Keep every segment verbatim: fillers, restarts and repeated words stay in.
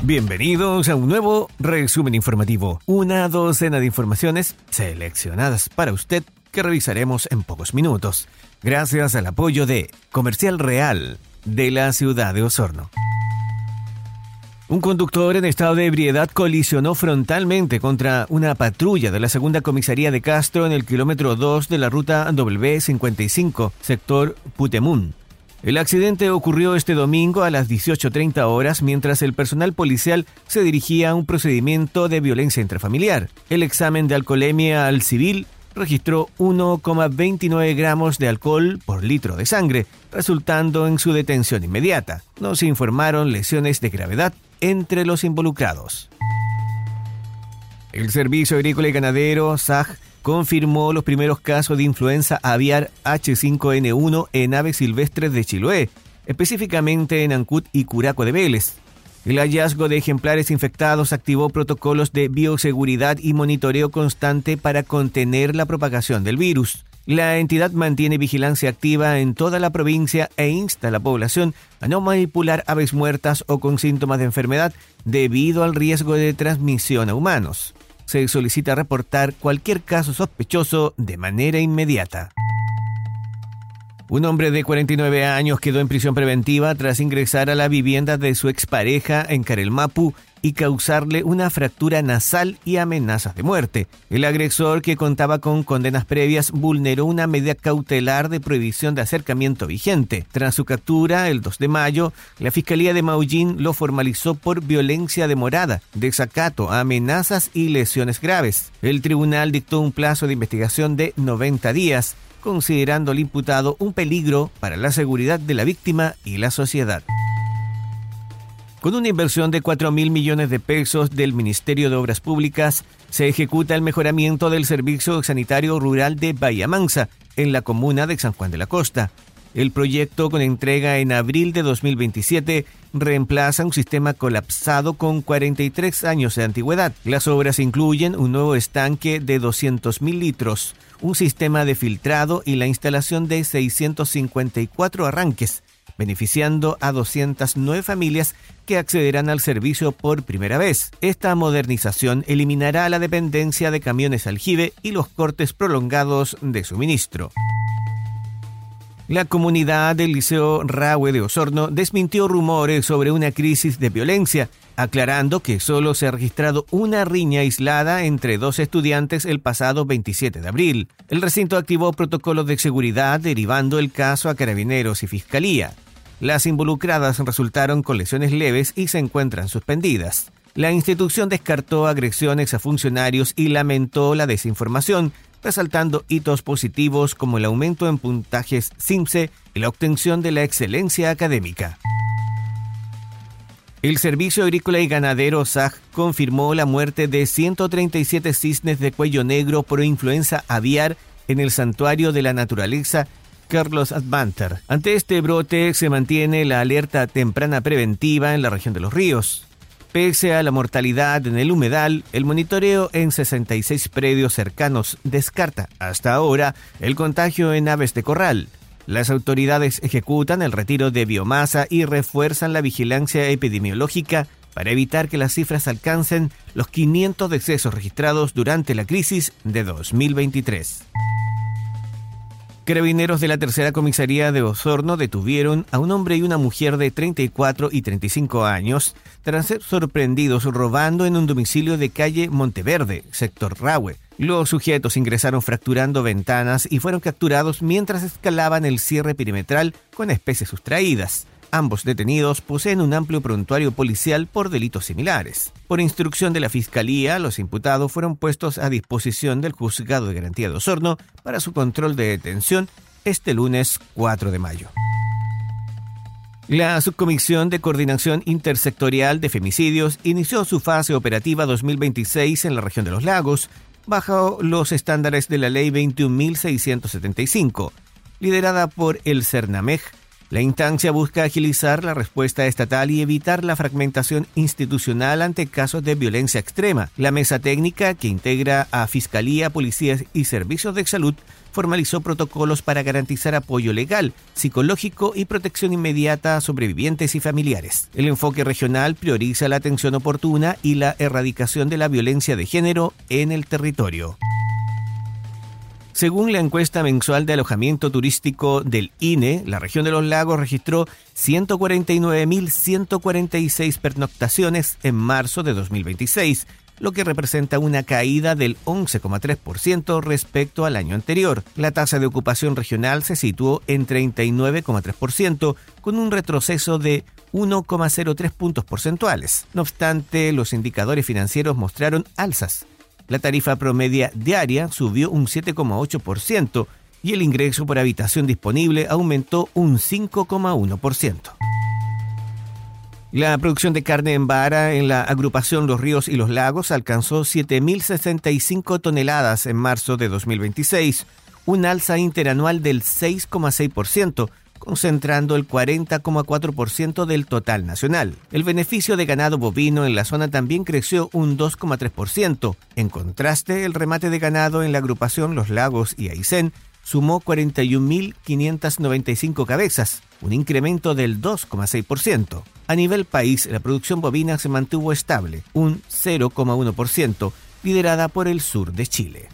Bienvenidos a un nuevo resumen informativo, una docena de informaciones seleccionadas para usted que revisaremos en pocos minutos, gracias al apoyo de Comercial Real de la ciudad de Osorno. Un conductor en estado de ebriedad colisionó frontalmente contra una patrulla de la segunda comisaría de Castro en el kilómetro dos de la ruta W cincuenta y cinco, sector Putemún. El accidente ocurrió este domingo a las dieciocho treinta horas mientras el personal policial se dirigía a un procedimiento de violencia intrafamiliar. El examen de alcoholemia al civil registró uno coma veintinueve gramos de alcohol por litro de sangre, resultando en su detención inmediata. No se informaron lesiones de gravedad entre los involucrados. El Servicio Agrícola y Ganadero, S A G, confirmó los primeros casos de influenza aviar H cinco N uno en aves silvestres de Chiloé, específicamente en Ancud y Curaco de Vélez. El hallazgo de ejemplares infectados activó protocolos de bioseguridad y monitoreo constante para contener la propagación del virus. La entidad mantiene vigilancia activa en toda la provincia e insta a la población a no manipular aves muertas o con síntomas de enfermedad debido al riesgo de transmisión a humanos. Se solicita reportar cualquier caso sospechoso de manera inmediata. Un hombre de cuarenta y nueve años quedó en prisión preventiva tras ingresar a la vivienda de su expareja en Carelmapu y causarle una fractura nasal y amenazas de muerte. El agresor, que contaba con condenas previas, vulneró una medida cautelar de prohibición de acercamiento vigente. Tras su captura, el dos de mayo, la Fiscalía de Maullín lo formalizó por violencia demorada, desacato, amenazas y lesiones graves. El tribunal dictó un plazo de investigación de noventa días, considerando al imputado un peligro para la seguridad de la víctima y la sociedad. Con una inversión de cuatro mil millones de pesos del Ministerio de Obras Públicas, se ejecuta el mejoramiento del servicio sanitario rural de Bahía Mansa, en la comuna de San Juan de la Costa. El proyecto, con entrega en abril de dos mil veintisiete, reemplaza un sistema colapsado con cuarenta y tres años de antigüedad. Las obras incluyen un nuevo estanque de doscientos mil litros, un sistema de filtrado y la instalación de seiscientos cincuenta y cuatro arranques, beneficiando a doscientas nueve familias que accederán al servicio por primera vez. Esta modernización eliminará la dependencia de camiones aljibe y los cortes prolongados de suministro. La comunidad del Liceo Rahue de Osorno desmintió rumores sobre una crisis de violencia, aclarando que solo se ha registrado una riña aislada entre dos estudiantes el pasado veintisiete de abril. El recinto activó protocolos de seguridad, derivando el caso a Carabineros y Fiscalía. Las involucradas resultaron con lesiones leves y se encuentran suspendidas. La institución descartó agresiones a funcionarios y lamentó la desinformación, resaltando hitos positivos como el aumento en puntajes CIMSE y la obtención de la excelencia académica. El Servicio Agrícola y Ganadero, S A G, confirmó la muerte de ciento treinta y siete cisnes de cuello negro por influenza aviar en el Santuario de la Naturaleza Carlos Advanter. Ante este brote se mantiene la alerta temprana preventiva en la región de Los Ríos. Pese a la mortalidad en el humedal, el monitoreo en sesenta y seis predios cercanos descarta hasta ahora el contagio en aves de corral. Las autoridades ejecutan el retiro de biomasa y refuerzan la vigilancia epidemiológica para evitar que las cifras alcancen los quinientos decesos registrados durante la crisis de dos mil veintitrés. Carabineros de la tercera comisaría de Osorno detuvieron a un hombre y una mujer de treinta y cuatro y treinta y cinco años tras ser sorprendidos robando en un domicilio de calle Monteverde, sector Rahue. Los sujetos ingresaron fracturando ventanas y fueron capturados mientras escalaban el cierre perimetral con especies sustraídas. Ambos detenidos poseen un amplio prontuario policial por delitos similares. Por instrucción de la Fiscalía, los imputados fueron puestos a disposición del Juzgado de Garantía de Osorno para su control de detención este lunes cuatro de mayo. La Subcomisión de Coordinación Intersectorial de Femicidios inició su fase operativa dos mil veintiséis en la región de los Lagos, bajo los estándares de la Ley veintiún mil seiscientos setenta y cinco. Liderada por el CERNAMEJ, La instancia busca agilizar la respuesta estatal y evitar la fragmentación institucional ante casos de violencia extrema. La mesa técnica, que integra a Fiscalía, Policías y Servicios de Salud, formalizó protocolos para garantizar apoyo legal, psicológico y protección inmediata a sobrevivientes y familiares. El enfoque regional prioriza la atención oportuna y la erradicación de la violencia de género en el territorio. Según la encuesta mensual de alojamiento turístico del I N E, la región de los lagos registró ciento cuarenta y nueve mil ciento cuarenta y seis pernoctaciones en marzo de dos mil veintiséis, lo que representa una caída del once coma tres por ciento respecto al año anterior. La tasa de ocupación regional se situó en treinta y nueve coma tres por ciento, con un retroceso de uno coma cero tres puntos porcentuales. No obstante, los indicadores financieros mostraron alzas. La tarifa promedia diaria subió un siete coma ocho por ciento y el ingreso por habitación disponible aumentó un cinco coma uno por ciento. La producción de carne en vara en la agrupación Los Ríos y los Lagos alcanzó siete mil sesenta y cinco toneladas en marzo de dos mil veintiséis, un alza interanual del seis coma seis por ciento, concentrando el cuarenta coma cuatro por ciento del total nacional. El beneficio de ganado bovino en la zona también creció un dos coma tres por ciento. En contraste, el remate de ganado en la agrupación Los Lagos y Aysén sumó cuarenta y un mil quinientas noventa y cinco cabezas, un incremento del dos coma seis por ciento. A nivel país, la producción bovina se mantuvo estable, un cero coma uno por ciento, liderada por el sur de Chile.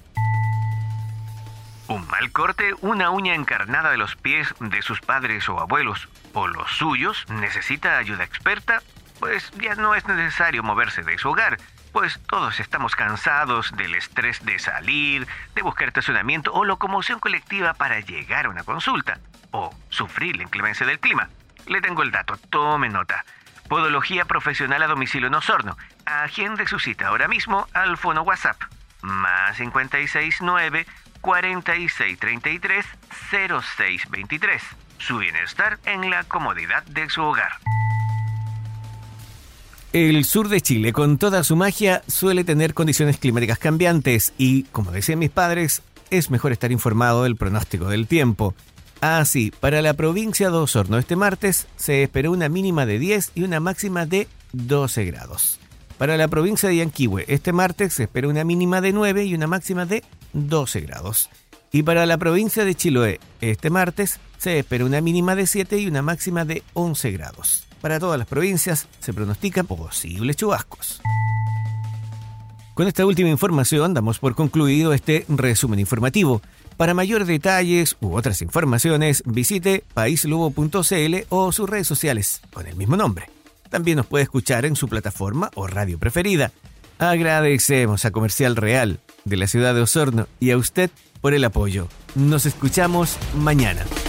Un mal corte, una uña encarnada de los pies de sus padres o abuelos, o los suyos, necesita ayuda experta, pues ya no es necesario moverse de su hogar, pues todos estamos cansados del estrés de salir, de buscar estacionamiento o locomoción colectiva para llegar a una consulta, o sufrir la inclemencia del clima. Le tengo el dato, tome nota. Podología profesional a domicilio en Osorno. Agende su cita ahora mismo al fono WhatsApp, más cincuenta y seis nueve cuarenta y seis treinta y tres cero seis veintitrés. Su bienestar en la comodidad de su hogar. El sur de Chile, con toda su magia, suele tener condiciones climáticas cambiantes y, como decían mis padres, es mejor estar informado del pronóstico del tiempo. Así, para la provincia de Osorno este martes se esperó una mínima de diez y una máxima de doce grados. Para la provincia de Yanquihue este martes se espera una mínima de nueve y una máxima de doce grados. Y para la provincia de Chiloé este martes se espera una mínima de siete y una máxima de once grados. Para todas las provincias se pronostican posibles chubascos. Con esta última información damos por concluido este resumen informativo. Para mayores detalles u otras informaciones, visite paislobo punto c l o sus redes sociales con el mismo nombre. También nos puede escuchar en su plataforma o radio preferida. Agradecemos a Comercial Real de la ciudad de Osorno y a usted por el apoyo. Nos escuchamos mañana.